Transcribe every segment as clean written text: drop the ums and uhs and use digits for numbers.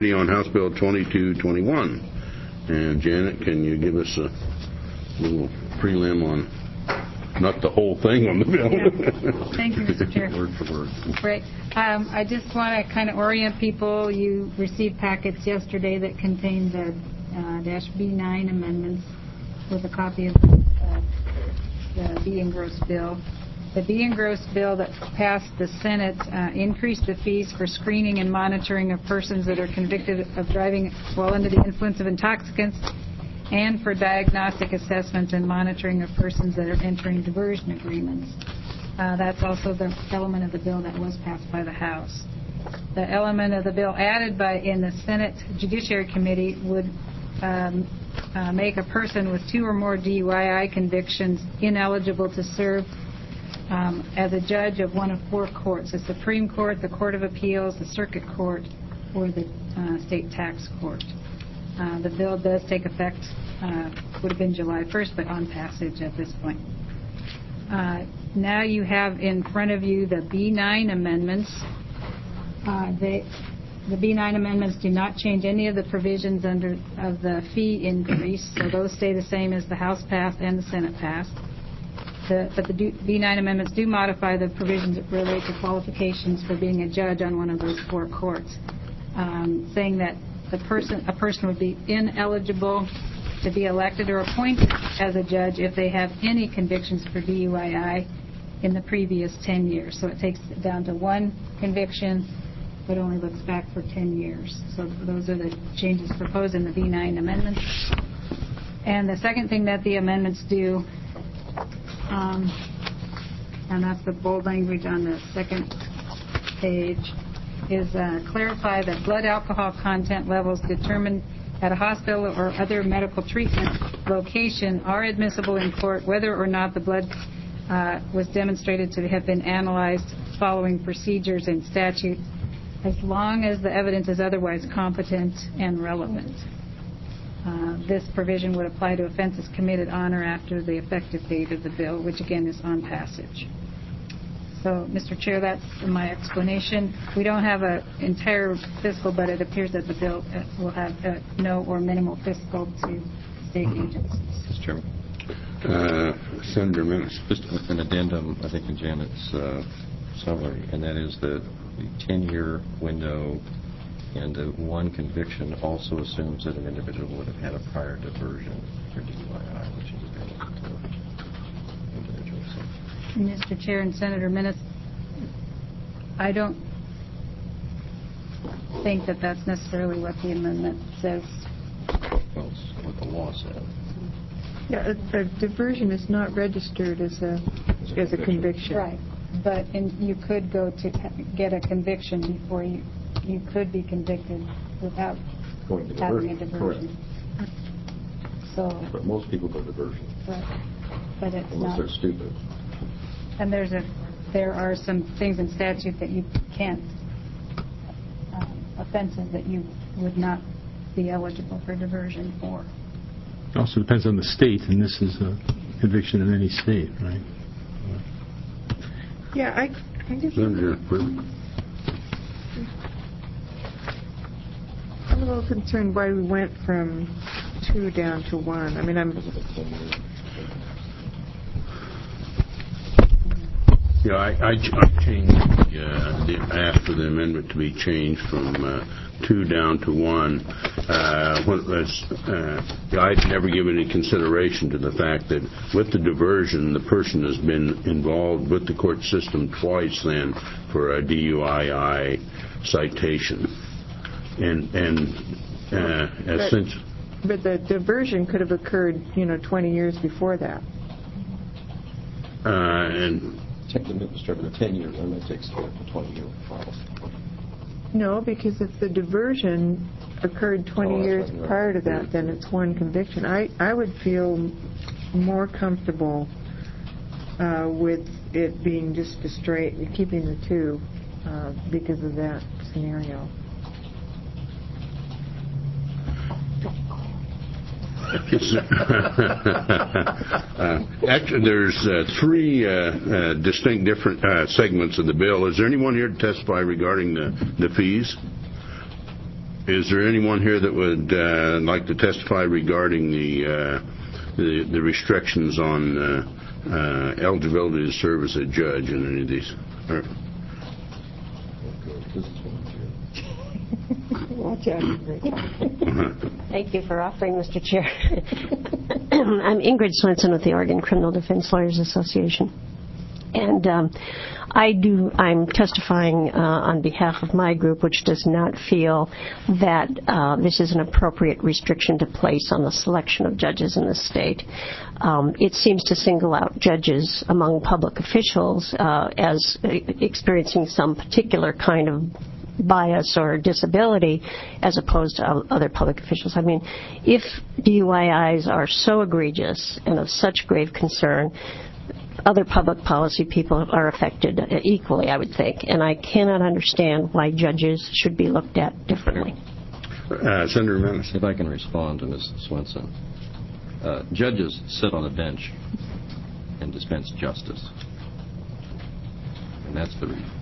On House Bill 2221. And Janet, can you give us a little prelim on, not the whole thing on the bill? Yeah. Thank you, Mr. Chair. Word for word. Great. I just want to kind of orient people. You received packets yesterday that contained the -B9 amendments with a copy of the B. Engross bill. The B. Engross bill that passed the Senate increased the fees for screening and monitoring of persons that are convicted of driving while under the influence of intoxicants, and for diagnostic assessments and monitoring of persons that are entering diversion agreements. That's also the element of the bill that was passed by the House. The element of the bill added in the Senate Judiciary Committee would make a person with 2 or more DUI convictions ineligible to serve as a judge of one of 4 courts: the Supreme Court, the Court of Appeals, the Circuit Court, or the State Tax Court. The bill does take effect, would have been July 1st, but on passage at this point. Now you have in front of you the B9 amendments. The B9 amendments do not change any of the provisions of the fee increase, so those stay the same as the House passed and the Senate passed. But the B9 amendments do modify the provisions that relate to qualifications for being a judge on one of those 4 courts, saying that a person would be ineligible to be elected or appointed as a judge if they have any convictions for DUI in the previous 10 years. So it takes it down to 1 conviction, but only looks back for 10 years. So those are the changes proposed in the B9 amendments. And the second thing that the amendments do, and that's the bold language on the second page, is clarify that blood alcohol content levels determined at a hospital or other medical treatment location are admissible in court whether or not the blood was demonstrated to have been analyzed following procedures and statute, as long as the evidence is otherwise competent and relevant. This provision would apply to offenses committed on or after the effective date of the bill, which again is on passage. So, Mr. Chair, that's my explanation. We don't have an entire fiscal, but it appears that the bill will have no or minimal fiscal to state agencies. Mr. Chairman. Senator Minnis. Just with an addendum, I think, in Janet's summary, and that is that the 10-year window and the 1 conviction also assumes that an individual would have had a prior diversion for DUI, which is available to individuals. Mr. Chair and Senator Minnis, I don't think that that's necessarily what the amendment says. Well, it's what the law says. Yeah, a diversion is not registered as a conviction. Right, but you could go to get a conviction before you could be convicted without having a diversion. Correct. So, but most people go diversion. Right. But it's unless not. They're stupid. And there are some things in statute that you can't, offenses that you would not be eligible for diversion for. It also depends on the state, and this is a conviction in any state, right? Yeah, I guess I'm a little concerned why we went from 2 down to 1. I mean, Yeah, I changed asked for the amendment to be changed from 2 down to 1. I'd never given any consideration to the fact that with the diversion, the person has been involved with the court system twice then for a DUI citation. But the diversion could have occurred, 20 years before that. And started with 10 years, and that takes care of the 20-year problem. No, because if the diversion occurred 20 years prior to that, then it's 1 conviction. I would feel more comfortable with it being just a straight, keeping the 2 because of that scenario. Actually, there's 3 distinct different segments of the bill. Is there anyone here to testify regarding the fees? Is there anyone here that would like to testify regarding the restrictions on eligibility to serve as a judge in any of these? Watch out. Thank you for offering, Mr. Chair. I'm Ingrid Swenson with the Oregon Criminal Defense Lawyers Association. And I'm testifying on behalf of my group, which does not feel that this is an appropriate restriction to place on the selection of judges in the state. It seems to single out judges among public officials as experiencing some particular kind of bias or disability as opposed to other public officials. I mean, if DUIs are so egregious and of such grave concern, other public policy people are affected equally, I would think. And I cannot understand why judges should be looked at differently. Senator Menace. If I can respond to Ms. Swenson. Judges sit on a bench and dispense justice. And that's the reason.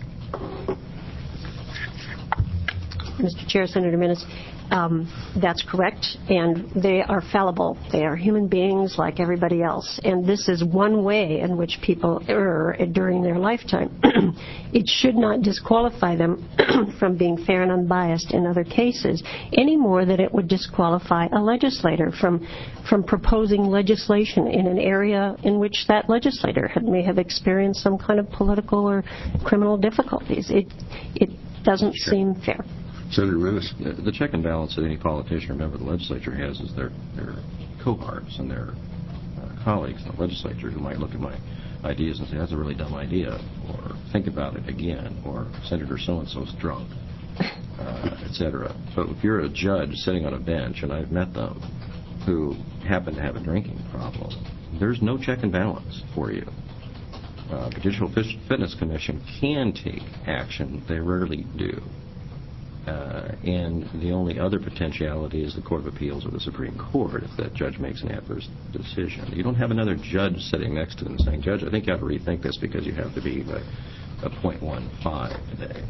Mr. Chair, Senator Menace, that's correct, and they are fallible. They are human beings like everybody else, and this is one way in which people err during their lifetime. It should not disqualify them from being fair and unbiased in other cases, any more than it would disqualify a legislator from proposing legislation in an area in which that legislator may have experienced some kind of political or criminal difficulties. It doesn't seem fair. Senator Menace. The check and balance that any politician or member of the legislature has is their cohorts and their colleagues in the legislature who might look at my ideas and say, that's a really dumb idea, or think about it again, or Senator so-and-so's drunk, etc. So if you're a judge sitting on a bench, and I've met them, who happen to have a drinking problem, there's no check and balance for you. The Judicial Fitness Commission can take action. They rarely do. And the only other potentiality is the Court of Appeals or the Supreme Court if that judge makes an adverse decision. You don't have another judge sitting next to them saying, Judge, I think you have to rethink this because you have to be like a .15 today.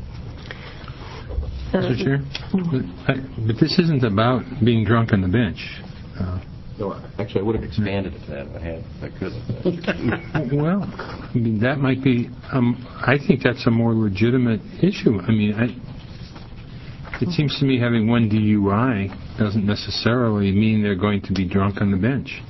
Mr. Chair, but this isn't about being drunk on the bench. No, actually, I would have expanded it to that if I could. Well, I mean, that might be, I think that's a more legitimate issue. I mean, it seems to me having one DUI doesn't necessarily mean they're going to be drunk on the bench.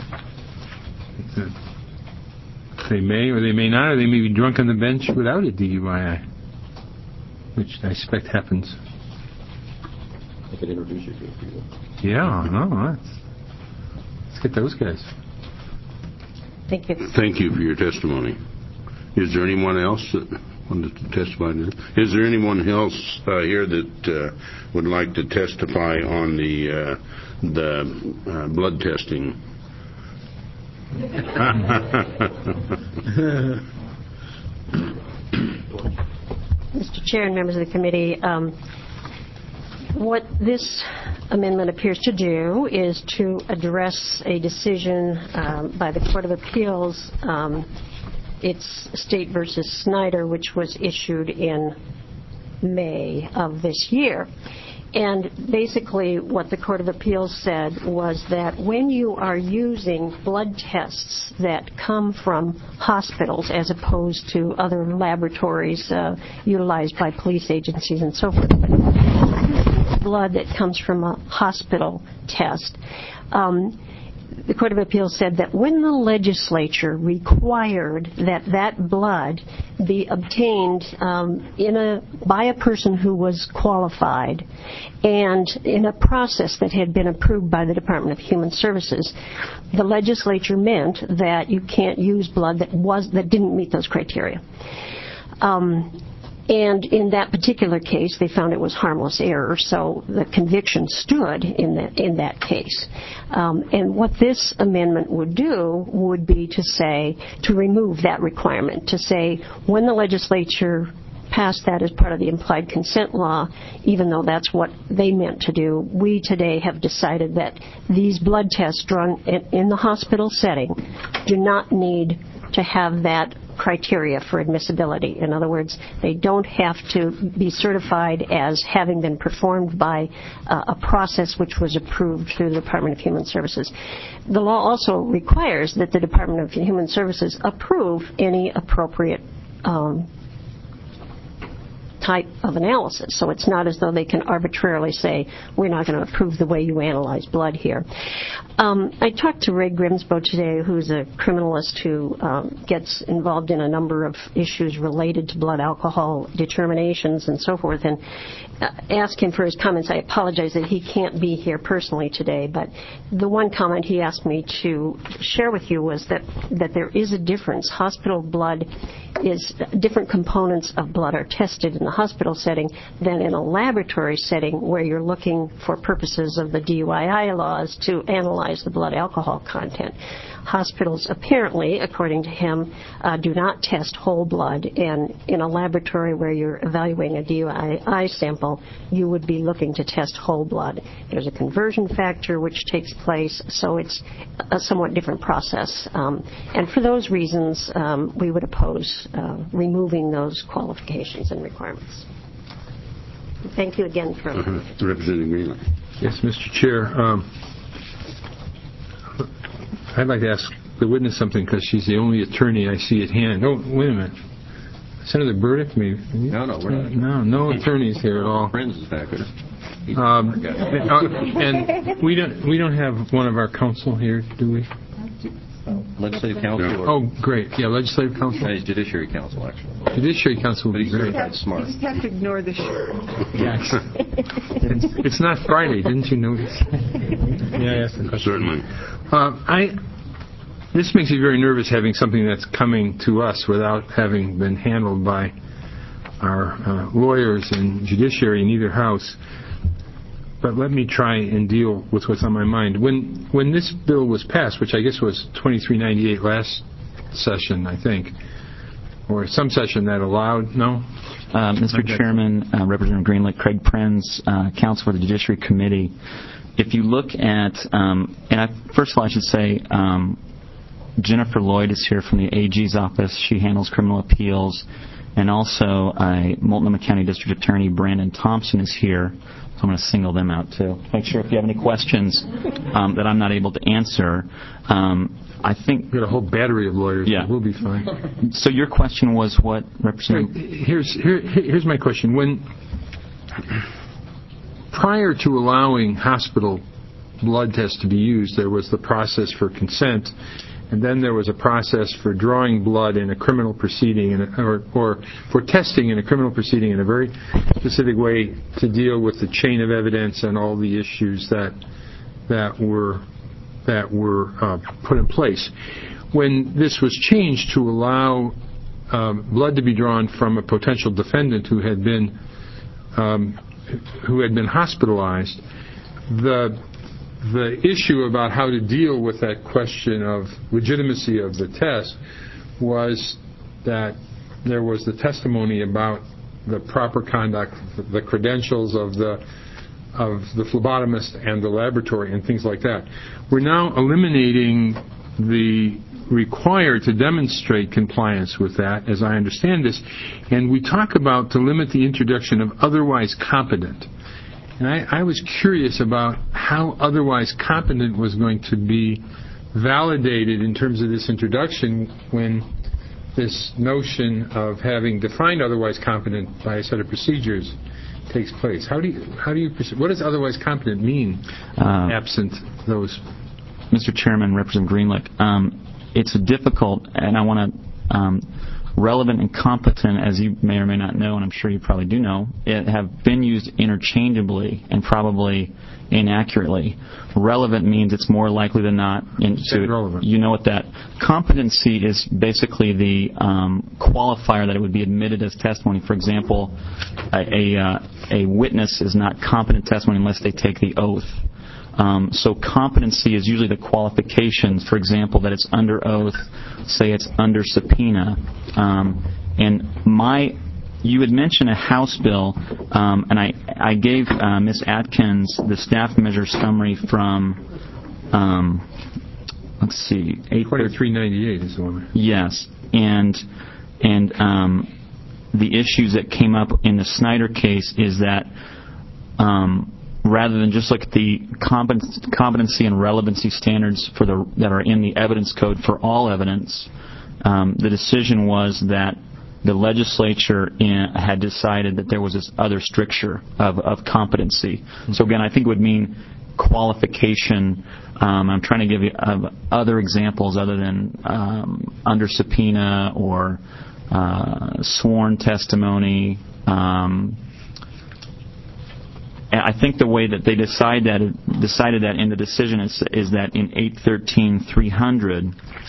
They may or they may not, or they may be drunk on the bench without a DUI, which I expect happens. I could introduce you to a few. Yeah, no, let's get those guys. Thank you. Thank you for your testimony. Is there anyone else that wanted to testify? Is there anyone else here that would like to testify on the blood testing? Mr. Chair and members of the committee, what this amendment appears to do is to address a decision by the Court of Appeals. It's State versus Snyder, which was issued in May of this year. And basically what the Court of Appeals said was that when you are using blood tests that come from hospitals as opposed to other laboratories utilized by police agencies and so forth, blood that comes from a hospital test, the Court of Appeals said that when the legislature required that blood be obtained by a person who was qualified and in a process that had been approved by the Department of Human Services, the legislature meant that you can't use blood that didn't meet those criteria. And in that particular case, they found it was harmless error, so the conviction stood in that case. And what this amendment would do would be to remove that requirement, to say when the legislature passed that as part of the implied consent law, even though that's what they meant to do, we today have decided that these blood tests drawn in the hospital setting do not need to have that criteria for admissibility. In other words, they don't have to be certified as having been performed by a process which was approved through the Department of Human Services. The law also requires that the Department of Human Services approve any appropriate type of analysis. So it's not as though they can arbitrarily say, we're not going to approve the way you analyze blood here. I talked to Ray Grimsbo today, who's a criminalist who gets involved in a number of issues related to blood alcohol determinations and so forth, and asked him for his comments. I apologize that he can't be here personally today, but the one comment he asked me to share with you was that there is a difference. Hospital blood is, different components of blood are tested in the hospital setting than in a laboratory setting where you're looking for purposes of the DUII laws to analyze the blood alcohol content. Hospitals apparently, according to him, do not test whole blood, and in a laboratory where you're evaluating a DUII sample, you would be looking to test whole blood. There's a conversion factor which takes place, so it's a somewhat different process. And for those reasons, we would oppose removing those qualifications and requirements. Thank you again for... Representative Greenlee. Yes, Mr. Chair. I'd like to ask the witness something because she's the only attorney I see at hand. Oh, wait a minute. Senator Burdick, maybe? No, we're not. No attorneys here at all. Friends is back there. And we don't have one of our counsel here, do we? Legislative Council. Oh, great. Yeah, Legislative Council. Judiciary Council, actually. Judiciary Council would be great. Smart. You just have to ignore the shirt. Yes. It's not Friday, didn't you notice? Yeah, yes. Certainly. This makes me very nervous having something that's coming to us without having been handled by our lawyers and judiciary in either house. But let me try and deal with what's on my mind. When this bill was passed, which I guess was 2398 last session, I think, or some session that allowed, no? Mr. Chairman, Representative Greenlee, Craig Prenz, counsel for the Judiciary Committee. If you look at, first of all, I should say, Jennifer Lloyd is here from the AG's office. She handles criminal appeals. And also, Multnomah County District Attorney Brandon Thompson is here. So I'm going to single them out, too. Make sure if you have any questions that I'm not able to answer. I think... We've got a whole battery of lawyers. Yeah. We'll be fine. So your question was what, Representative? Here's my question. Prior to allowing hospital blood tests to be used, there was the process for consent, and then there was a process for drawing blood in a criminal proceeding, or for testing in a criminal proceeding in a very specific way to deal with the chain of evidence and all the issues that were put in place. When this was changed to allow blood to be drawn from a potential defendant who had been hospitalized, the issue about how to deal with that question of legitimacy of the test was that there was the testimony about the proper conduct, the credentials of the phlebotomist and the laboratory and things like that. We're now eliminating the required to demonstrate compliance with that, as I understand this, and we talk about to limit the introduction of otherwise competent. And I was curious about how otherwise competent was going to be validated in terms of this introduction when this notion of having defined otherwise competent by a set of procedures takes place. What does otherwise competent mean absent those? Mr. Chairman, Representative Greenlee, it's difficult, and I want to... relevant and competent, as you may or may not know, and I'm sure you probably do know, have been used interchangeably and probably inaccurately. Relevant means it's more likely than not. Relevant. You know what that competency is basically the qualifier that it would be admitted as testimony. For example, a witness is not competent testimony unless they take the oath. So competency is usually the qualifications, for example, that it's under oath, say it's under subpoena. You had mentioned a House bill, and I gave Ms. Atkins the staff measure summary from, let's see, 2398 is the one. Yes. the issues that came up in the Snyder case is that rather than just look at the competency and relevancy standards that are in the evidence code for all evidence, the decision was that the legislature had decided that there was this other stricture of competency. So again, I think it would mean qualification. I'm trying to give you other examples other than under subpoena or sworn testimony. I think the way that they decided that in the decision is that in 813-300,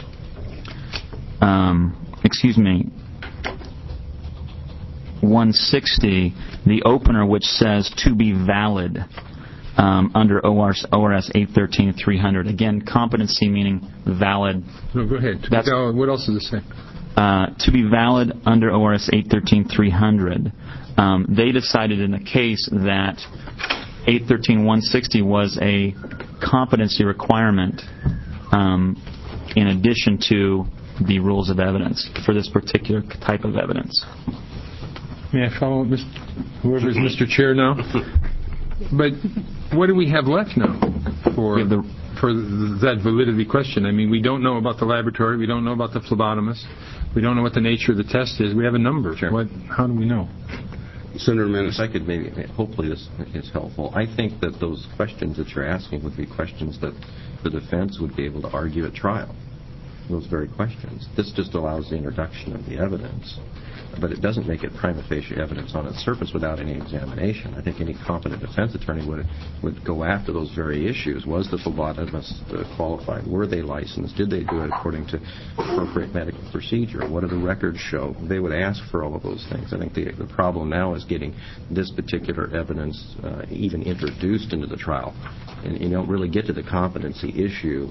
160, the opener which says to be valid under ORS 813-300. Again, competency meaning valid. No, go ahead. What else does it say? To be valid under ORS 813-300. They decided in the case that 813-160 was a competency requirement in addition to the rules of evidence for this particular type of evidence. May I follow whoever is Mr. Chair now? But what do we have left now for that validity question? I mean, we don't know about the laboratory. We don't know about the phlebotomist. We don't know what the nature of the test is. We have a number. Sure. How do we know? Senator Menace. If I could maybe, hopefully this is helpful. I think that those questions that you're asking would be questions that the defense would be able to argue at trial. Those very questions. This just allows the introduction of the evidence, but it doesn't make it prima facie evidence on its surface without any examination. I think any competent defense attorney would go after those very issues. Was the phlebotomist qualified? Were they licensed? Did they do it according to appropriate medical procedure? What do the records show? They would ask for all of those things. I think the problem now is getting this particular evidence even introduced into the trial. And you don't really get to the competency issue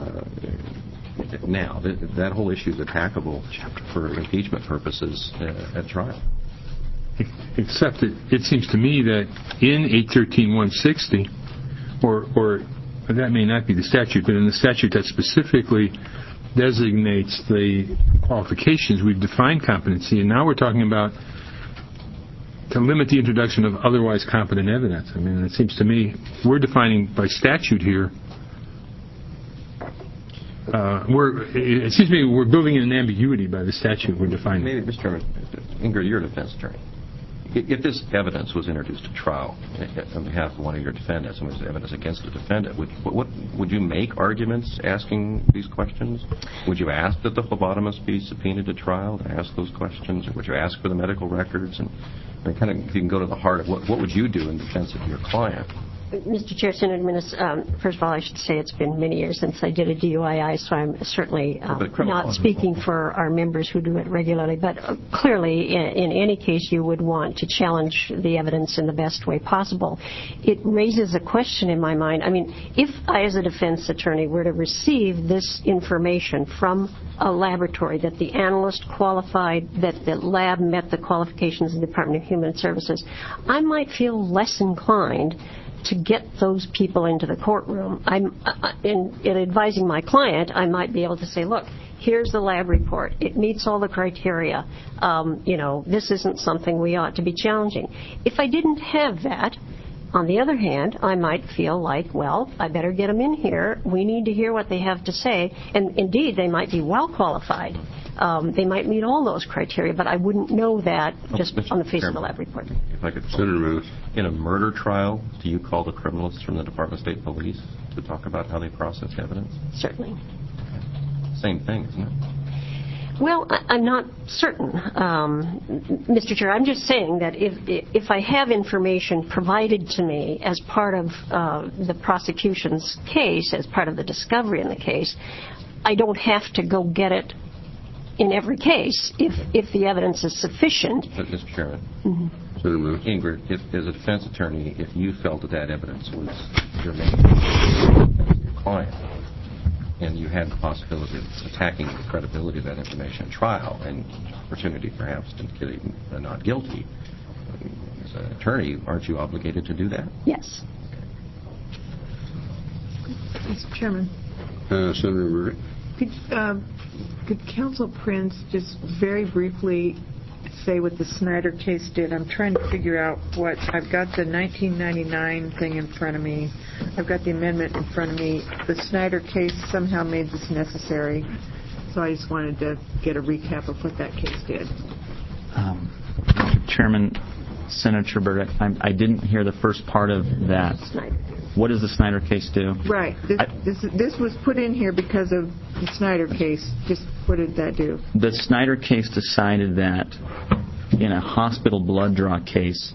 now. That whole issue is attackable for impeachment purposes at trial. Except it seems to me that in 813-160, or that may not be the statute, but in the statute that specifically designates the qualifications, we've defined competency, and now we're talking about to limit the introduction of otherwise competent evidence. I mean, it seems to me we're defining by statute here. It seems to me we're building in an ambiguity by the statute we're defining. Maybe, Mr. Chairman, Ingrid, you're a defense attorney. If this evidence was introduced at trial on behalf of one of your defendants and was evidence against the defendant, would you make arguments asking these questions? Would you ask that the phlebotomist be subpoenaed to trial to ask those questions? Or would you ask for the medical records? And kind of, if you can go to the heart of what would you do in defense of your client? Mr. Chair, Senator Menace, first of all, I should say it's been many years since I did a DUII, so I'm certainly not speaking for our members who do it regularly. But clearly, in any case, you would want to challenge the evidence in the best way possible. It raises a question in my mind. I mean, if I, as a defense attorney, were to receive this information from a laboratory that the analyst qualified, that the lab met the qualifications of the Department of Human Services, I might feel less inclined to get those people into the courtroom. In advising my client, I might be able to say, look, here's the lab report. It meets all the criteria. This isn't something we ought to be challenging. If I didn't have that, on the other hand, I might feel like, well, I better get them in here. We need to hear what they have to say. And indeed, they might be well qualified. They might meet all those criteria, but I wouldn't know that just on the face of the lab report. If I could, Senator, in a murder trial, do you call the criminalists from the Department of State Police to talk about how they process evidence? Certainly. Same thing, isn't it? Well, I'm not certain, Mr. Chair. I'm just saying that if I have information provided to me as part of the prosecution's case, as part of the discovery in the case, I don't have to go get it in every case if the evidence is sufficient. But, Mr. Chairman, Ingrid, as a defense attorney, if you felt that evidence was your main client, and you had the possibility of attacking the credibility of that information at trial and opportunity perhaps to get not guilty, as an attorney, aren't you obligated to do that? Yes. Mr. Chairman. Senator Murray. Could Counsel Prince just very briefly say what the Snyder case did? I'm trying to figure out what... I've got the 1999 thing in front of me. I've got the amendment in front of me. The Snyder case somehow made this necessary. So I just wanted to get a recap of what that case did. Mr. Chairman, Senator Burdick, I didn't hear the first part of that. What does the Snyder case do? Right. This was put in here because of the Snyder case. Just what did that do? The Snyder case decided that in a hospital blood draw case,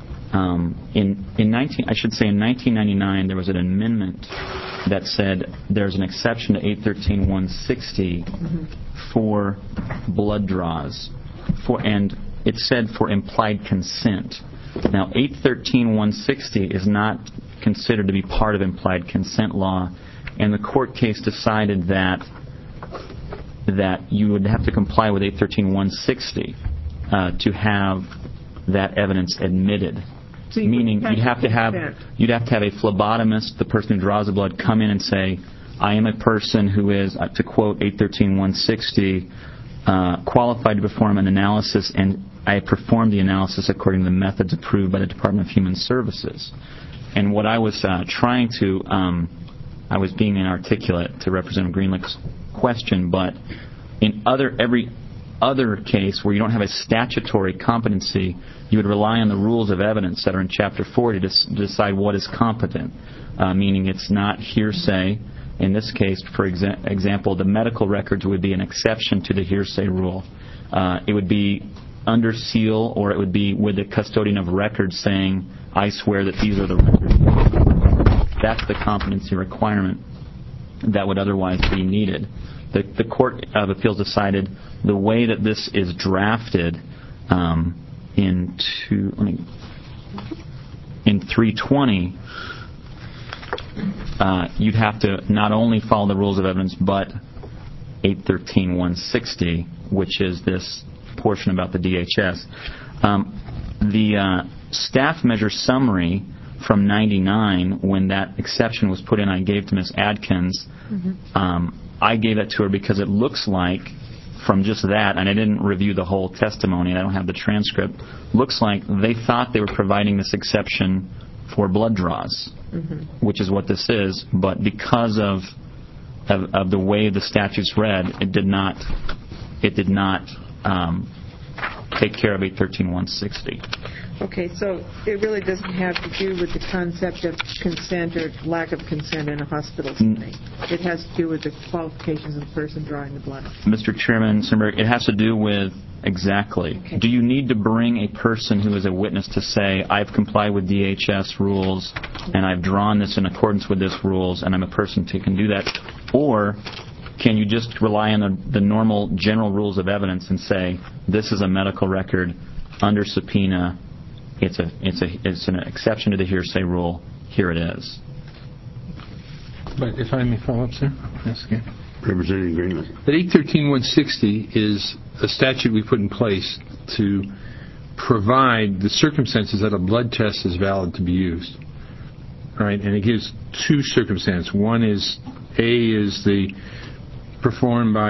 in 1999, there was an amendment that said there's an exception to 813.160 for blood draws, and it said for implied consent. Now, 813.160 is not considered to be part of implied consent law, and the court case decided that you would have to comply with 813.160 to have that evidence admitted. So meaning you'd have to have a phlebotomist, the person who draws the blood, come in and say, I am a person who is, to quote 813.160, qualified to perform an analysis, and I performed the analysis according to the methods approved by the Department of Human Services. And what I was trying to, I was being inarticulate to Representative Greenlick's question, but in every other case where you don't have a statutory competency, you would rely on the rules of evidence that are in Chapter 40 to decide what is competent, meaning it's not hearsay. In this case, for example, the medical records would be an exception to the hearsay rule. It would be under seal, or it would be with the custodian of records saying, I swear that these are the records. That's the competency requirement that would otherwise be needed. The Court of Appeals decided the way that this is drafted in 320, you'd have to not only follow the rules of evidence, but 813.160, which is this portion about the DHS. The staff measure summary from 99, when that exception was put in, I gave to Ms. Adkins. I gave that to her because it looks like, from just that, and I didn't review the whole testimony, and I don't have the transcript, looks like they thought they were providing this exception for blood draws, which is what this is, but because of the way the statute's read, it did not take care of 813.160. Okay, so it really doesn't have to do with the concept of consent or lack of consent in a hospital setting. It has to do with the qualifications of the person drawing the blood. Mr. Chairman, it has to do with exactly. Okay. Do you need to bring a person who is a witness to say, I've complied with DHS rules and I've drawn this in accordance with these rules and I'm a person who can do that? Or can you just rely on the normal general rules of evidence and say, this is a medical record under subpoena, it's an exception to the hearsay rule, here it is? But if I may follow up, sir? Yes, again. Representative Greenlee. That 813.160 is a statute we put in place to provide the circumstances that a blood test is valid to be used. All right, and it gives two circumstances. One is, A, is the performed by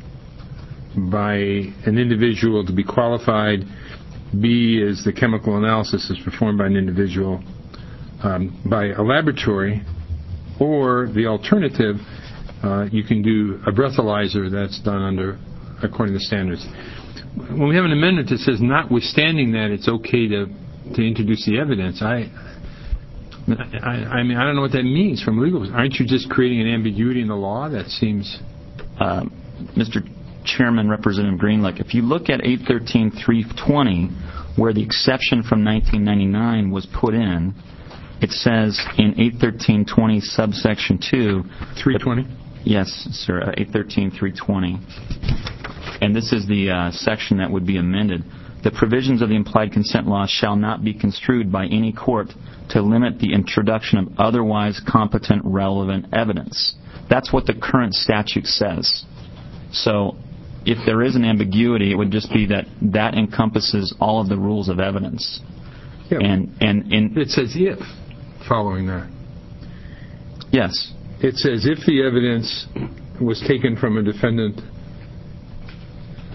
an individual to be qualified. B is the chemical analysis is performed by an individual by a laboratory. Or the alternative, you can do a breathalyzer that's done according to standards. When we have an amendment that says, notwithstanding that, it's okay to introduce the evidence, I mean, I don't know what that means from legal. Aren't you just creating an ambiguity in the law? That seems... Mr. Chairman, Representative Greenlick, if you look at 813.320, where the exception from 1999 was put in, it says in 813.20 subsection 2... 320? Yes, sir, 813.320. And this is the section that would be amended. The provisions of the implied consent law shall not be construed by any court to limit the introduction of otherwise competent, relevant evidence. That's what the current statute says. So if there is an ambiguity, it would just be that encompasses all of the rules of evidence. Yeah, and it says if, following that. Yes. It says if the evidence was taken from a defendant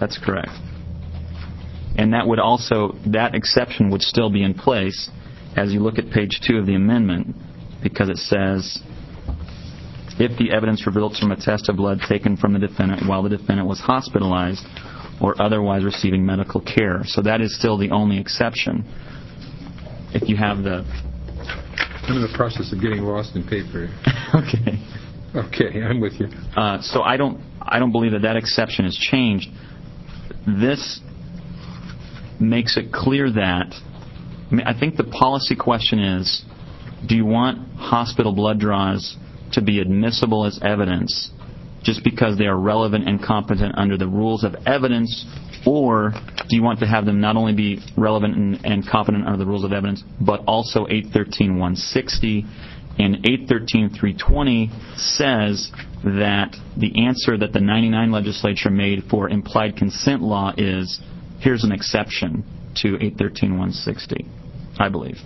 That's correct. And that exception would still be in place as you look at page 2 of the amendment, because it says, if the evidence results from a test of blood taken from the defendant while the defendant was hospitalized or otherwise receiving medical care. So that is still the only exception. If you have the... I'm in the process of getting lost in paper. Okay. Okay, I'm with you. So I don't believe that exception has changed. This makes it clear that... I think the policy question is, do you want hospital blood draws to be admissible as evidence just because they are relevant and competent under the rules of evidence, or do you want to have them not only be relevant and competent under the rules of evidence, but also 813.160 and 813.320 says that the answer that the 99 legislature made for implied consent law is, here's an exception to 813.160, I believe.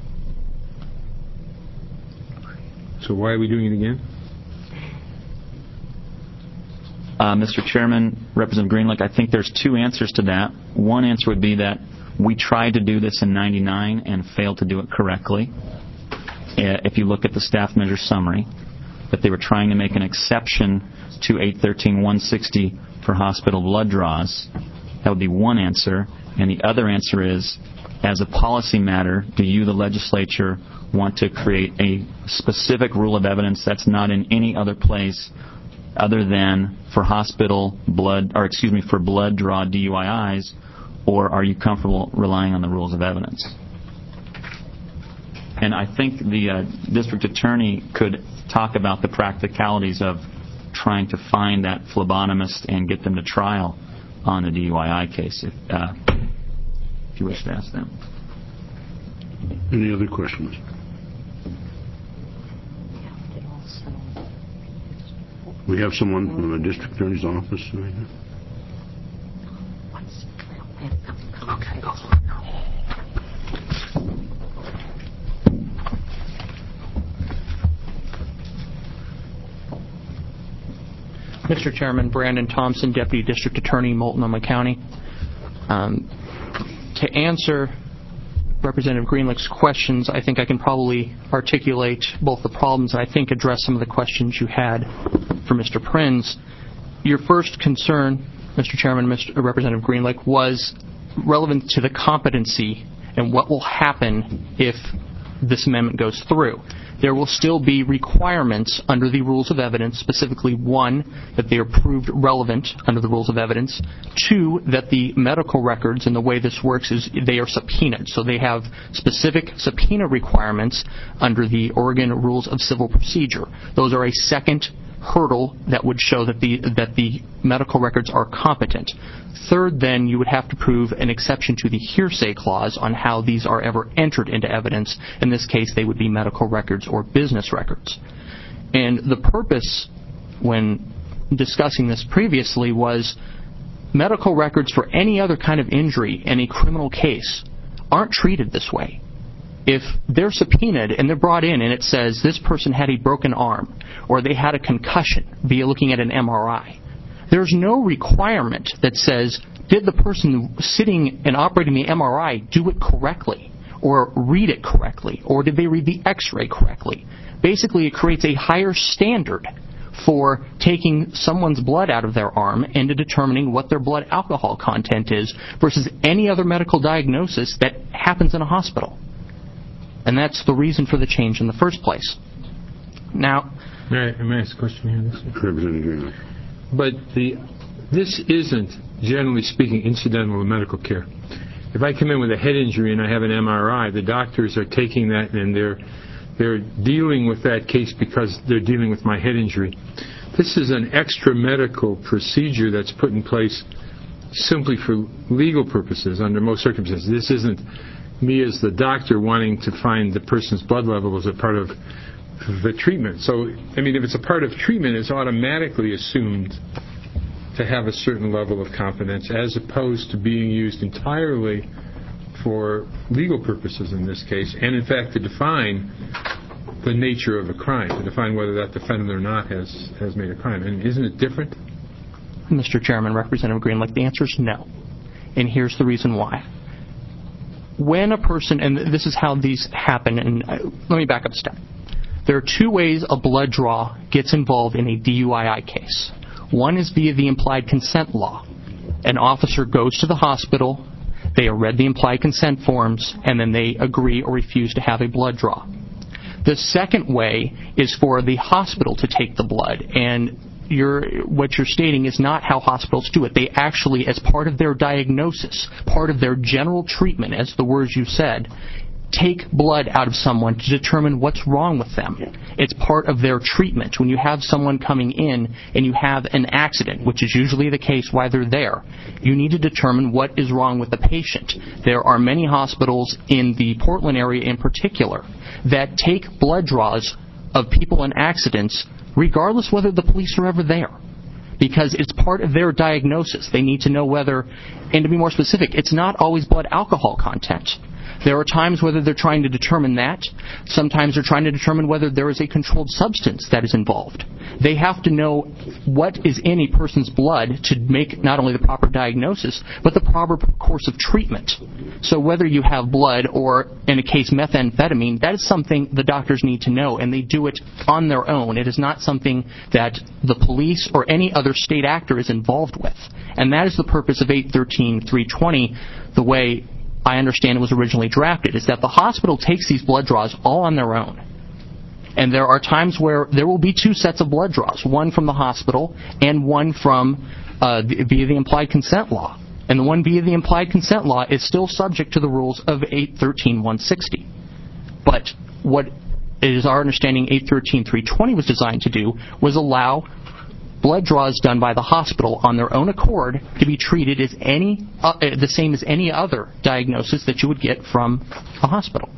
So why are we doing it again? Mr. Chairman, Representative Greenlick, I think there's two answers to that. One answer would be that we tried to do this in 99 and failed to do it correctly. If you look at the staff measure summary, that they were trying to make an exception to 813.160 for hospital blood draws. That would be one answer. And the other answer is, as a policy matter, do you, the legislature, want to create a specific rule of evidence that's not in any other place other than for hospital blood, or for blood draw DUIs, or are you comfortable relying on the rules of evidence? And I think the district attorney could talk about the practicalities of trying to find that phlebotomist and get them to trial on a DUI case, if you wish to ask them. Any other questions? We have someone from the district attorney's office right here. Okay, go. Mr. Chairman, Brandon Thompson, Deputy District Attorney, Multnomah County. To answer Representative Greenlick's questions, I think I can probably articulate both the problems and I think address some of the questions you had for Mr. Prinz. Your first concern, Mr. Chairman, Representative Greenlick, was relevant to the competency and what will happen if this amendment goes through. There will still be requirements under the rules of evidence, specifically, one, that they are proved relevant under the rules of evidence, two, that the medical records, and the way this works is they are subpoenaed. So they have specific subpoena requirements under the Oregon Rules of Civil Procedure. Those are a second hurdle that would show that the medical records are competent. Third, then, you would have to prove an exception to the hearsay clause on how these are ever entered into evidence. In this case, they would be medical records or business records. And the purpose, when discussing this previously, was medical records for any other kind of injury in a criminal case aren't treated this way. If they're subpoenaed and they're brought in and it says this person had a broken arm or they had a concussion via looking at an MRI, there's no requirement that says, did the person sitting and operating the MRI do it correctly or read it correctly, or did they read the x-ray correctly? Basically, it creates a higher standard for taking someone's blood out of their arm and to determining what their blood alcohol content is versus any other medical diagnosis that happens in a hospital. And that's the reason for the change in the first place. Now, may I ask a question here? Representative Greenlick. But this isn't, generally speaking, incidental to medical care. If I come in with a head injury and I have an MRI, the doctors are taking that and they're dealing with that case because they're dealing with my head injury. This is an extra medical procedure that's put in place simply for legal purposes under most circumstances. This isn't me as the doctor wanting to find the person's blood level as a part of the treatment. So, I mean, if it's a part of treatment, it's automatically assumed to have a certain level of competence as opposed to being used entirely for legal purposes in this case, and in fact to define the nature of a crime, to define whether that defendant or not has made a crime. And isn't it different? Mr. Chairman, Representative Greenlick, the answer is no. And here's the reason why. When a person, and this is how these happen, and let me back up a step. There are two ways a blood draw gets involved in a DUII case. One is via the implied consent law. An officer goes to the hospital, they are read the implied consent forms, and then they agree or refuse to have a blood draw. The second way is for the hospital to take the blood, and what you're stating is not how hospitals do it. They actually, as part of their diagnosis, part of their general treatment, as the words you said, take blood out of someone to determine what's wrong with them. It's part of their treatment. When you have someone coming in and you have an accident, which is usually the case while they're there, you need to determine what is wrong with the patient. There are many hospitals in the Portland area in particular that take blood draws of people in accidents regardless whether the police are ever there, because it's part of their diagnosis. They need to know whether, and to be more specific, it's not always blood alcohol content. There are times whether they're trying to determine that. Sometimes they're trying to determine whether there is a controlled substance that is involved. They have to know what is in a person's blood to make not only the proper diagnosis, but the proper course of treatment. So whether you have blood or, in a case, methamphetamine, that is something the doctors need to know, and they do it on their own. It is not something that the police or any other state actor is involved with. And that is the purpose of 813-320, the way I understand it was originally drafted, is that the hospital takes these blood draws all on their own. And there are times where there will be two sets of blood draws, one from the hospital and one from via the implied consent law. And the one via the implied consent law is still subject to the rules of 813-160. But what it is our understanding 813-320 was designed to do was allow blood draws done by the hospital on their own accord to be treated as the same as any other diagnosis that you would get from a hospital.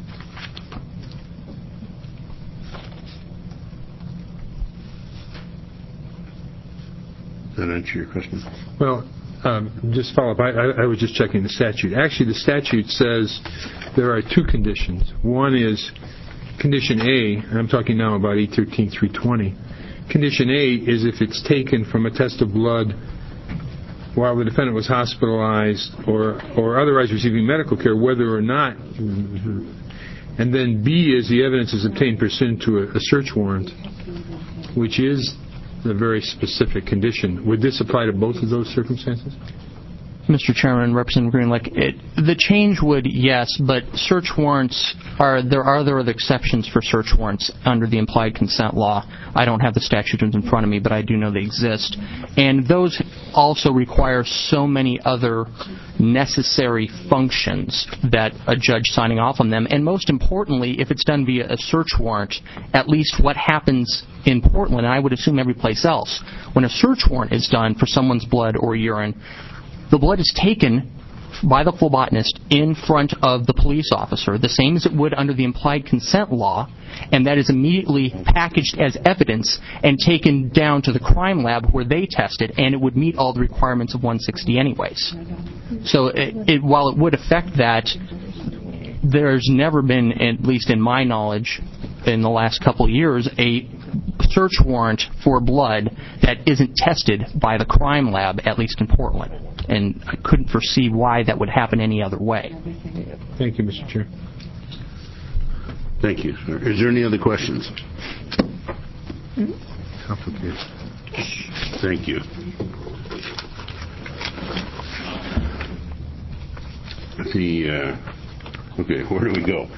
Does that answer your question? Well, just follow up. I was just checking the statute. Actually, the statute says there are two conditions. One is condition A, and I'm talking now about 813-320. Condition A is if it's taken from a test of blood while the defendant was hospitalized or otherwise receiving medical care, whether or not. And then B is the evidence is obtained pursuant to a search warrant, which is a very specific condition. Would this apply to both of those circumstances? Mr. Chairman, Representative Greenlick, the change would, yes, but search warrants there are other exceptions for search warrants under the implied consent law. I don't have the statute in front of me, but I do know they exist. And those also require so many other necessary functions that a judge signing off on them. And most importantly, if it's done via a search warrant, at least what happens in Portland, and I would assume every place else, when a search warrant is done for someone's blood or urine, the blood is taken by the phlebotomist in front of the police officer, the same as it would under the implied consent law, and that is immediately packaged as evidence and taken down to the crime lab where they test it, and it would meet all the requirements of 160 anyways. So while it would affect that, there's never been, at least in my knowledge, in the last couple of years, a search warrant for blood that isn't tested by the crime lab, at least in Portland. And I couldn't foresee why that would happen any other way. Thank you, Mr. Chair. Thank you. Is there any other questions? Complicated. Thank you. Okay, where do we go?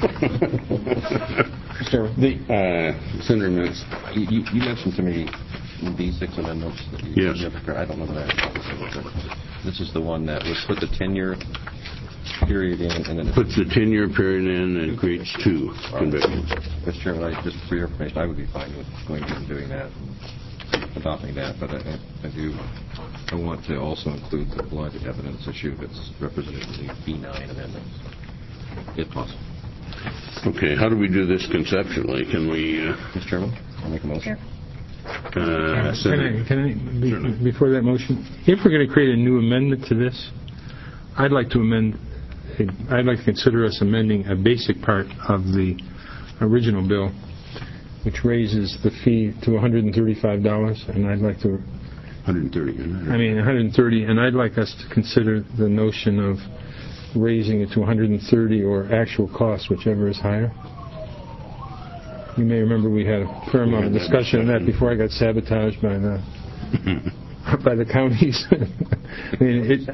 Senator Mintz. You mentioned to me these 6 amendments. Yes. I don't know that. This is the one that would put the 10-year period in, and then puts the 10-year period in and creates 2 convictions. Mr. Chairman, just for your information, I would be fine with going and doing that, adopting that, but I want to also include the blood evidence issue that's represented in the B9 amendments, if possible. Okay, how do we do this conceptually? Can we... Mr. Chairman, I'll make a motion. Before that motion, if we're going to create a new amendment to this, I'd like to consider us amending a basic part of the original bill, which raises the fee to $135, and I'd like to 130. I mean, 130, and I'd like us to consider the notion of raising it to 130 or actual cost, whichever is higher. You may remember we had a fair amount of discussion on that before I got sabotaged by the by the counties. I mean,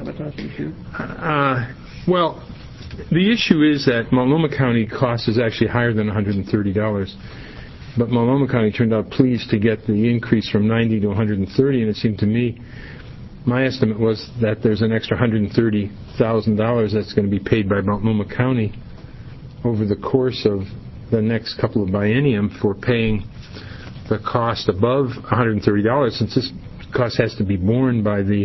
well, the issue is that Multnomah County cost is actually higher than $130. But Multnomah County turned out pleased to get the increase from 90 to 130, and it seemed to me, my estimate was that there's an extra $130,000 that's going to be paid by Multnomah County over the course of the next couple of biennium for paying the cost above $130, since this cost has to be borne by the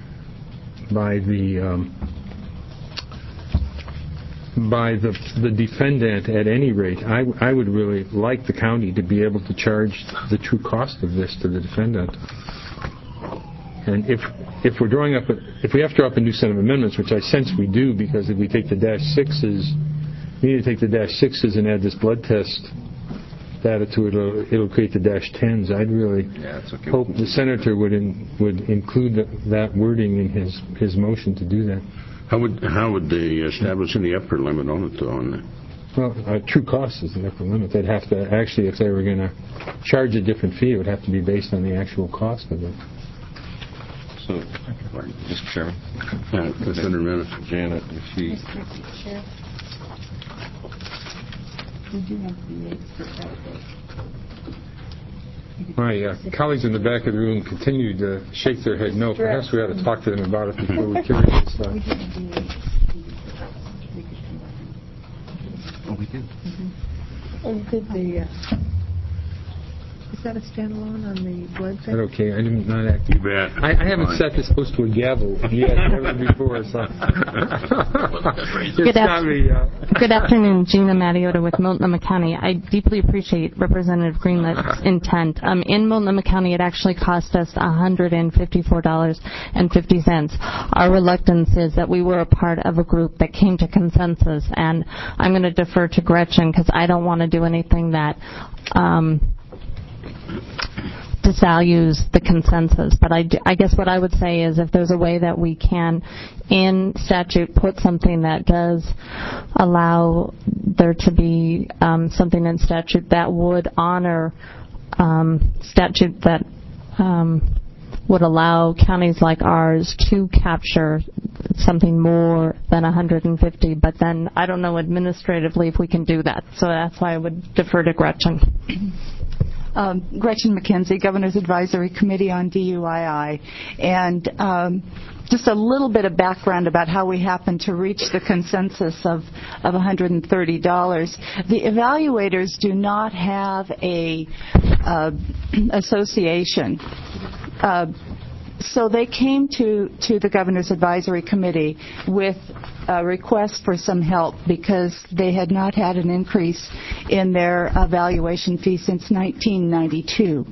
defendant at any rate. I would really like the county to be able to charge the true cost of this to the defendant. And if we're drawing up, if we have to draw up a new set of amendments, which I sense we do, because if we take the -6s, we need to take the -6s and add this blood test data to it. It'll create the -10s. I'd really hope the senator would include that wording in his motion to do that. How would they establish any upper limit on it, though, on that? Well, true cost is the upper limit. They'd have to, actually, if they were going to charge a different fee, it would have to be based on the actual cost of it. So, Mr. Chairman. Senator Menace. Janet, if she... Mr. Chair. We do have the experts out there. My colleagues in the back of the room continue to shake their head no. Perhaps we ought to talk to them about it before we carry this stuff. Oh, we did? Oh, did the... Is that a standalone on the blood test? Okay, I did not act. You bet. I haven't set this close to a gavel yet, never before, so... Good afternoon, Gina Mattiota with Multnomah County. I deeply appreciate Representative Greenlick's intent. In Multnomah County, it actually cost us $154.50. Our reluctance is that we were a part of a group that came to consensus, and I'm going to defer to Gretchen because I don't want to do anything that disvalues the consensus. But I guess what I would say is if there's a way that we can, in statute, put something that does allow there to be something in statute that would honor statute that would allow counties like ours to capture something more than 150, but then I don't know administratively if we can do that. So that's why I would defer to Gretchen. Gretchen McKenzie, Governor's Advisory Committee on DUII. And just a little bit of background about how we happened to reach the consensus of $130. The evaluators do not have a association. So they came to the Governor's Advisory Committee with a request for some help because they had not had an increase in their evaluation fee since 1992.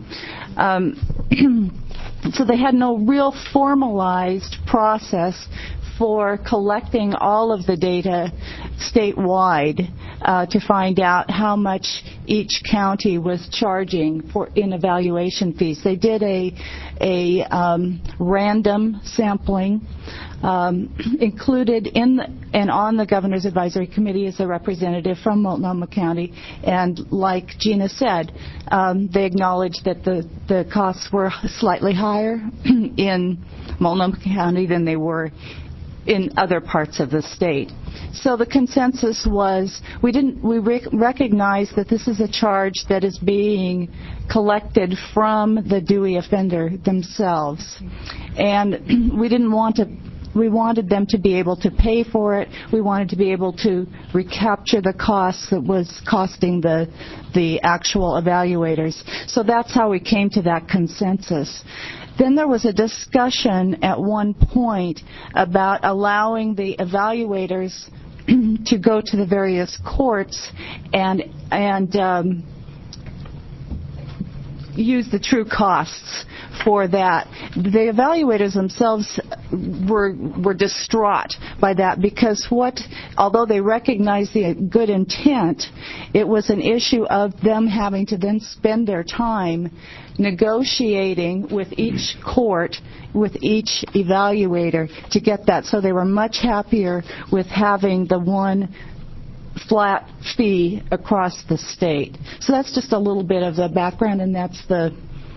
So they had no real formalized process for collecting all of the data statewide to find out how much each county was charging in evaluation fees. They did a random sampling. Included in and on the Governor's Advisory Committee is a representative from Multnomah County, and like Gina said, they acknowledged that the costs were slightly higher in Multnomah County than they were in other parts of the state. So the consensus was we recognize that this is a charge that is being collected from the Dewey offender themselves, and we wanted them to be able to pay for it. We wanted to be able to recapture the costs that was costing the actual evaluators. So that's how we came to that consensus. Then there was a discussion at one point about allowing the evaluators to go to the various courts and use the true costs for that. The evaluators themselves were distraught by that because although they recognized the good intent, it was an issue of them having to then spend their time negotiating with each court, with each evaluator to get that. So they were much happier with having the one flat fee across the state. So that's just a little bit of the background, and that's the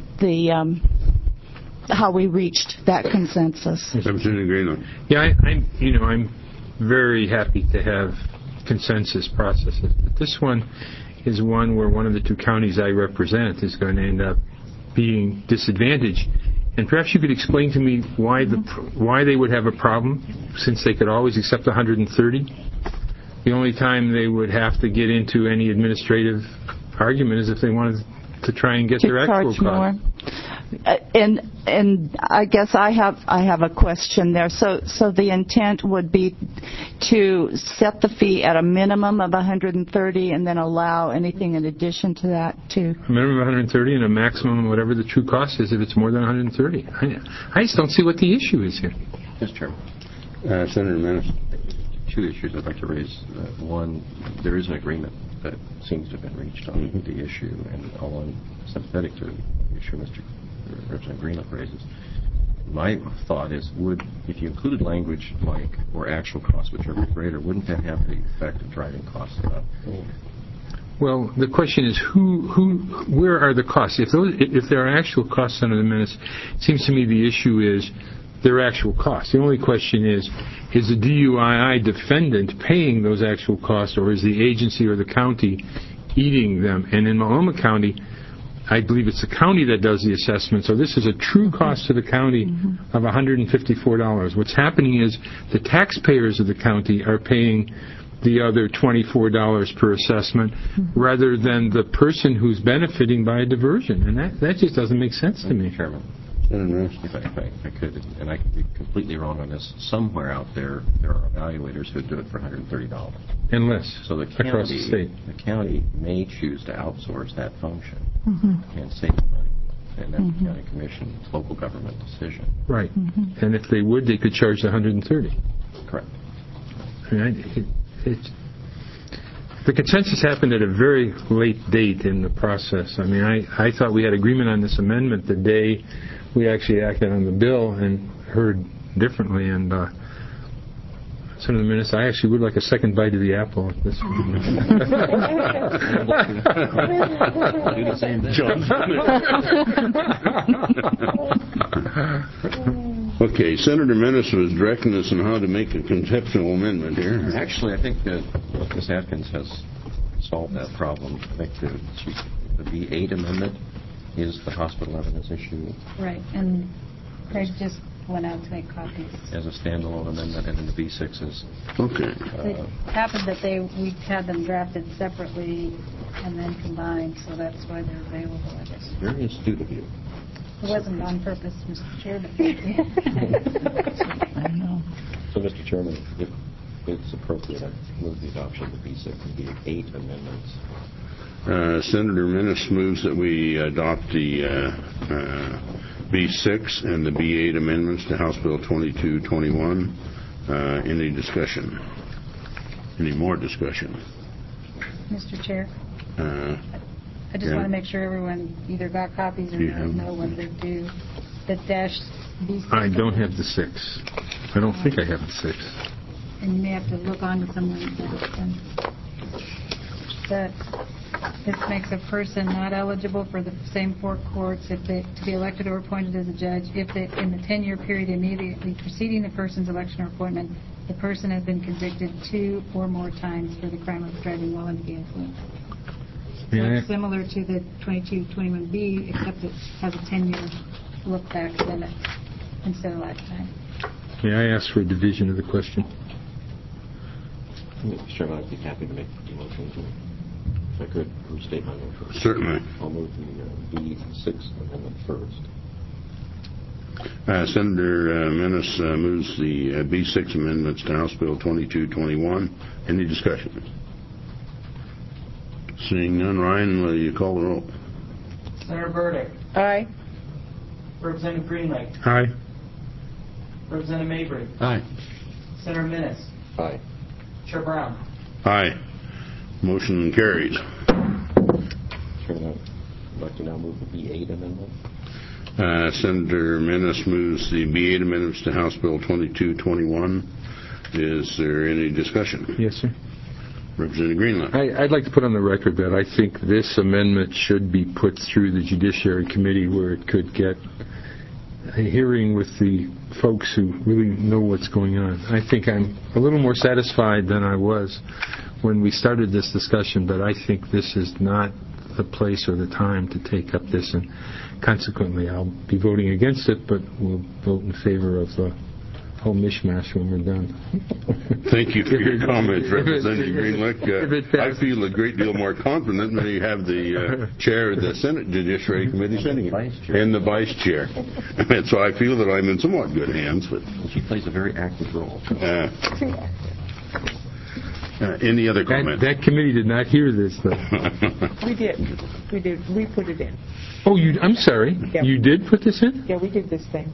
how we reached that consensus. Representative Greenlee. Yeah, I'm very happy to have consensus processes, but this one is one where one of the two counties I represent is going to end up being disadvantaged. And perhaps you could explain to me why they would have a problem, since they could always accept 130. The only time they would have to get into any administrative argument is if they wanted to try and get their actual cost. More. And I guess I have a question there. So the intent would be to set the fee at a minimum of 130 and then allow anything in addition to that to... A minimum of 130 and a maximum of whatever the true cost is if it's more than 130. I just don't see what the issue is here. Mr. Chairman. Senator Menace. Two issues I'd like to raise. One, there is an agreement that seems to have been reached on the issue, and although I'm sympathetic to the issue Mr. Representative Greenlee raises, my thought is, if you included language like or actual costs which are greater, wouldn't that have the effect of driving costs up? Well, the question is, where are the costs? If there are actual costs under the minutes, it seems to me the issue is their actual costs. The only question is the DUII defendant paying those actual costs, or is the agency or the county eating them? And in Multnomah County, I believe it's the county that does the assessment, so this is a true cost to the county of $154. What's happening is the taxpayers of the county are paying the other $24 per assessment rather than the person who's benefiting by a diversion. And that just doesn't make sense to me. Chairman. If I could, and I could be completely wrong on this, somewhere out there are evaluators who do it for $130. And less, so across the state. The county may choose to outsource that function and save money. And that's the county commission's local government decision. Right. And if they would, they could charge the $130. Correct. I mean, the consensus happened at a very late date in the process. I mean, I thought we had agreement on this amendment the day we actually acted on the bill and heard differently. And Senator Menace, I actually would like a second bite of the apple at this point. Do the same thing. Okay, Senator Menace was directing us on how to make a conceptual amendment here. Actually, I think that Ms. Atkins has solved that problem. I think the B8 amendment is the hospital evidence issue. Right, and Craig just went out to make copies. As a standalone amendment, and then the B6 is... Okay. It happened that we had them drafted separately and then combined, so that's why they're available, I guess. Very astute of you. It wasn't on purpose, Mr. Chair, but I know. So, Mr. Chairman, if it's appropriate, I move the adoption of the B6 and B8 amendments. Senator Menace moves that we adopt the B6 and the B8 amendments to House Bill 2221. Any discussion? Any more discussion? Mr. Chair, I just want to make sure everyone either got copies or know what they're due. The dash B6. I don't have the 6. I don't think I have the 6. And you may have to look on to someone that this makes a person not eligible for the same 4 courts to be elected or appointed as a judge if in the 10-year period immediately preceding the person's election or appointment, the person has been convicted 2 or more times for the crime of driving while under the influence. So it's similar to the 2221B, except it has a 10-year look-back limit instead of lifetime. May I ask for a division of the question? Mr. Chairman, I'd be happy to make the motion. If I could restate my motion. Certainly. I'll move the B6 amendment first. Senator Menace moves the B6 amendments to House Bill 2221. Any discussion? Seeing none, Ryan, will you call the roll? Senator Burdick. Aye. Representative Greenlake. Aye. Representative Mabry. Aye. Senator Minnis. Aye. Chair Brown. Aye. Motion carries. Chairman, I'd like to now move the B8 amendment. Senator Menace moves the B8 amendments to House Bill 2221. Is there any discussion? Yes, sir. Representative Greenland. I'd like to put on the record that I think this amendment should be put through the Judiciary Committee where it could get a hearing with the folks who really know what's going on. I think I'm a little more satisfied than I was when we started this discussion, but I think this is not the place or the time to take up this, and consequently I'll be voting against it, but we'll vote in favor of the whole mishmash when we're done. Thank you for your comments, Representative Greenlick. I feel a great deal more confident when you have the chair of the Senate Judiciary Committee sitting here, and the vice chair. And so I feel that I'm in somewhat good hands. But she plays a very active role. Any other comments? That committee did not hear this, though. We did. We put it in. Oh, I'm sorry. Yeah. You did put this in? Yeah, we did this thing.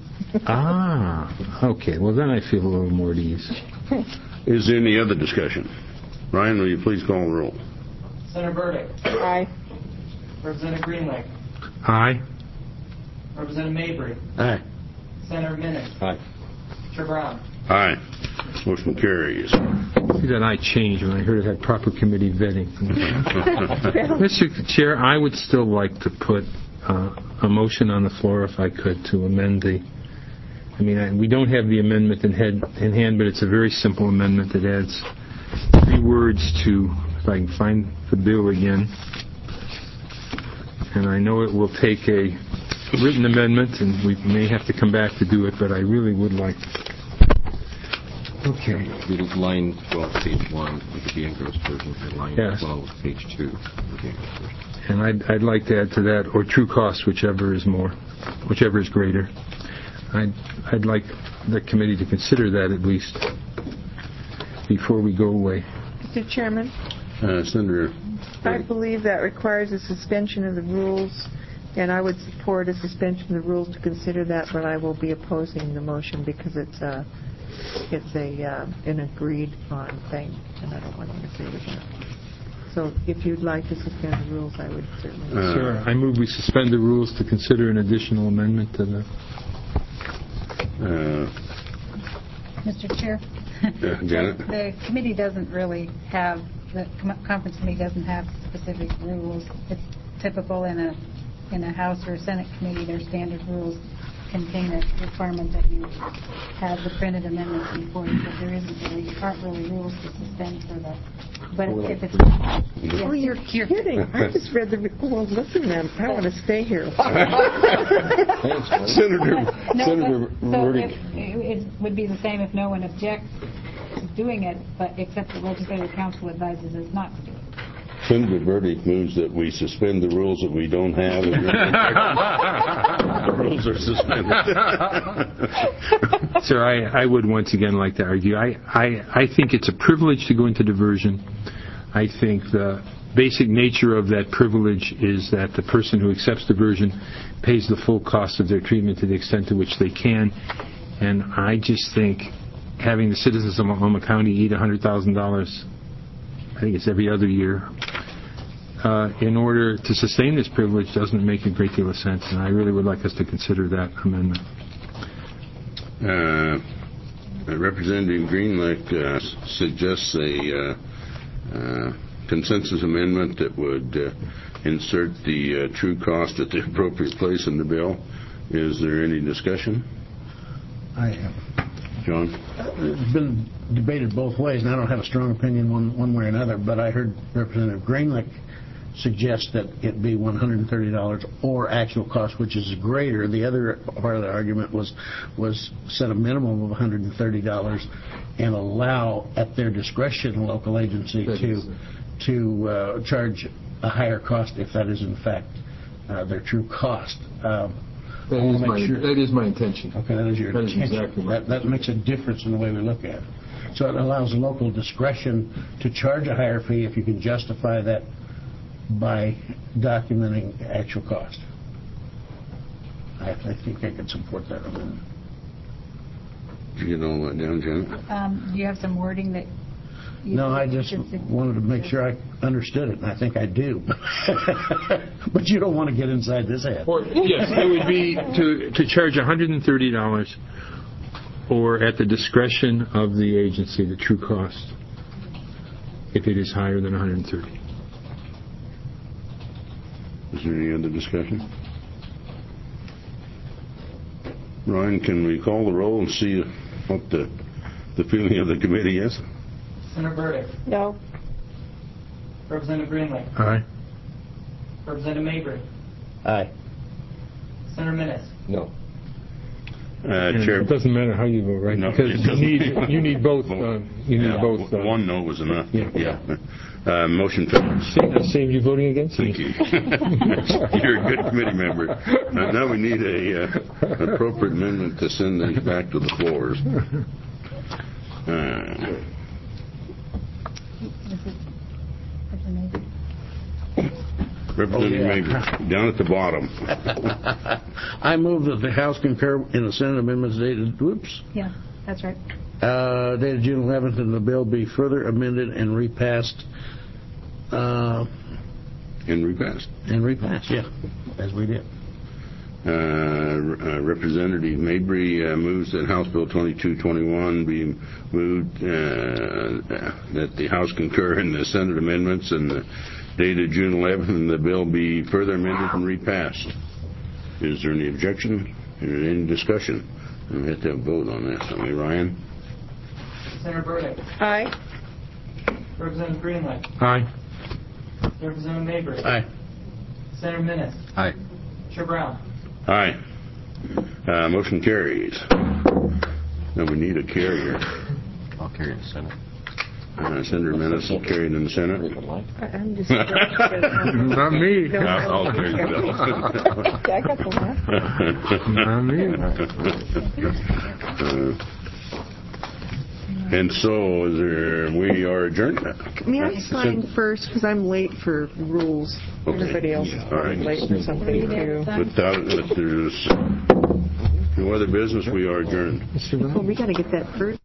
Okay. Well, then I feel a little more at ease. Is there any other discussion? Ryan, will you please call the roll? Senator Burdick. Aye. Representative Greenlake. Aye. Representative Mabry. Aye. Senator Minnis. Aye. Chair Brown. Aye. Motion carries. See, that I changed when I heard it had proper committee vetting. Mr. Chair, I would still like to put a motion on the floor, if I could, to amend the... we don't have the amendment in hand, but it's a very simple amendment that adds 3 words to, if I can find the bill again, and I know it will take a written amendment, and we may have to come back to do it, but I really would like... Okay. Line 12, page 1 with the Engross version, and line 12, page 2 with the Engross version. And I'd like to add to that, or true cost, whichever is greater. I'd like the committee to consider that at least before we go away. Mr. Chairman? Senator. I believe that requires a suspension of the rules, and I would support a suspension of the rules to consider that, but I will be opposing the motion because it's an agreed on thing, and I don't want to interfere with that. So if you'd like to suspend the rules, I would certainly. Sure. I move we suspend the rules to consider an additional amendment to the... Mr. Chair? Janet? The committee doesn't really have, the conference committee doesn't have specific rules. It's typical in a House or Senate committee, their standard rules contain a requirement that you have the printed amendments before you, but there aren't really rules to suspend for that. But if it's... Oh, you're kidding. I just read the... Well, listen, man, I want to stay here. Senator Burdick. It would be the same if no one objects to doing it, but except the Legislative Council advises us not to do it. Senator Burdick moves that we suspend the rules that we don't have. And the rules are suspended. Sir, I would once again like to argue. I think it's a privilege to go into diversion. I think the basic nature of that privilege is that the person who accepts diversion pays the full cost of their treatment to the extent to which they can. And I just think having the citizens of Multnomah County eat $100,000, I think it's every other year, in order to sustain this privilege doesn't make a great deal of sense, and I really would like us to consider that amendment. Representative Greenlick suggests a consensus amendment that would insert the true cost at the appropriate place in the bill. Is there any discussion? I am. John? It's been debated both ways, and I don't have a strong opinion one way or another, but I heard Representative Greenlick suggest that it be $130 or actual cost, which is greater. The other part of the argument was set a minimum of $130 and allow, at their discretion, a local agency to charge a higher cost if that is, in fact, their true cost. That is my intention. Okay, that is your intention. Exactly right. That makes a difference in the way we look at it. So it allows local discretion to charge a higher fee if you can justify that by documenting actual cost. I think I can support that amendment. Did you get all that down, Janet? Do you have some wording that... No, I just wanted to make sure I understood it, and I think I do. But you don't want to get inside this head. Yes, it would be to charge $130 or at the discretion of the agency, the true cost, if it is higher than $130. Is there any other discussion? Ryan, can we call the roll and see what the feeling of the committee is? Senator Burdick. No. Representative Greenlee. Aye. Representative Mabry. Aye. Senator Minnis. No. Chair. It doesn't matter how you vote, right? No, because it doesn't. you need both. You need both. One no was enough. Yeah. Motion fails. Save you voting against Thank me. you. You're a good committee member. Now we need a appropriate amendment to send these back to the floors. Representative Mabry, down at the bottom. I move that the House concur in the Senate amendments dated, Yeah, that's right. Dated June 11th, and the bill be further amended and repassed. And repassed. And repassed, yeah, as we did. Representative Mabry moves that House Bill 2221 be moved, that the House concur in the Senate amendments and dated June 11th, and the bill be further amended and repassed. Is there any objection? Is there any discussion? We have to have a vote on this, don't we, Ryan? Senator Burdick. Aye. Representative Greenlee. Aye. Representative Mabry. Aye. Senator Minnis. Aye. Chair Brown. Aye. Motion carries. Now we need a carrier. I'll carry the Senate. Senator Minnis will carry it in the Senate. I'm just... Not me. No, I'll carry the bill. I got the left. Not me. And so, we are adjourned. May I sign first, because I'm late for rules. Okay. Everybody else is All right. late for something too. If there's no other business, we are adjourned. Well, we got to get that first.